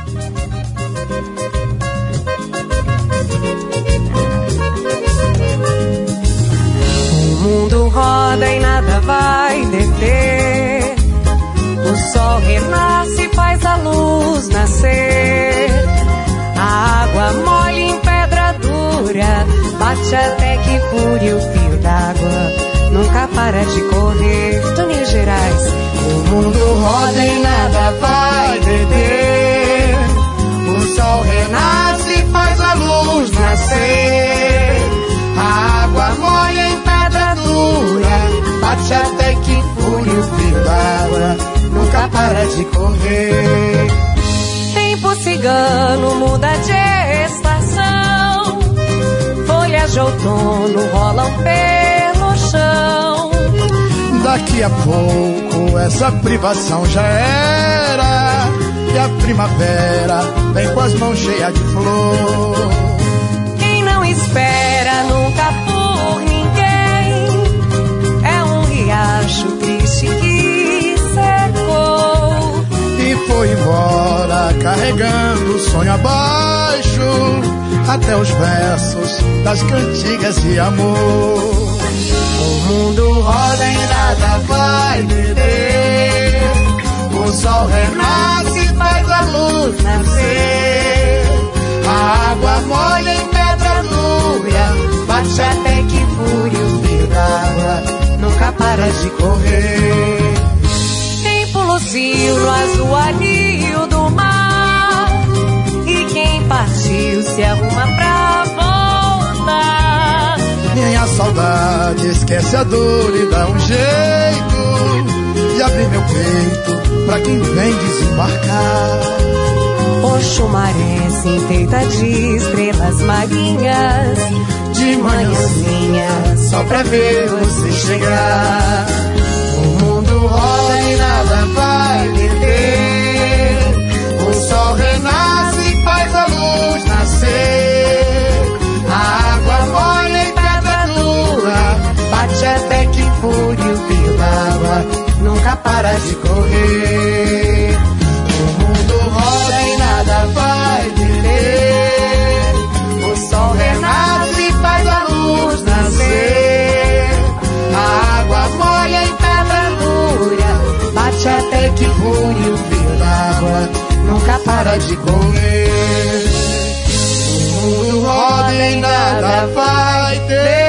O mundo roda e nada vai deter. O sol renasce, faz a luz nascer. A água molha em pedra dura, bate até que fure o fio d'água, nunca para de correr. Toninho Gerais. O mundo roda e nada vai deter. O sol renasce, faz a luz nascer. A água molha em pedra dura, bate até que fure o fio d'água, nunca para de correr. Tempo cigano muda de estação, folhas de outono rolam pelo chão. Daqui a pouco essa privação já era, e a primavera vem com as mãos cheias de flor. Quem não espera nunca por ninguém, é um riacho triste que secou e foi embora carregando o sonho abaixo, até os versos das cantigas de amor. O mundo roda e nada vai deter. O sol renasce, faz a luz nascer. A água molha em pedra dura, bate até que fure o fio d'água, nunca para de correr. Tempo lucio no azul anil do mar, e quem partiu se arruma pra voltar. Minha saudade esquece a dor e dá um jeito de abrir meu peito pra quem vem desembarcar. Oxumaré se enfeita de estrelas marinhas, de manhãzinha só pra ver você chegar. O mundo roda e nada vai deter. O sol renasce e faz a luz nascer. A água molha em pedra dura, bate até que fure o fio d'água, nunca para de correr. O mundo roda e nada vai deter. O sol renasce e faz a luz nascer. A água molha em pedra dura, bate até que fure o fio d'água, nunca para de correr. O mundo roda e nada vai ter.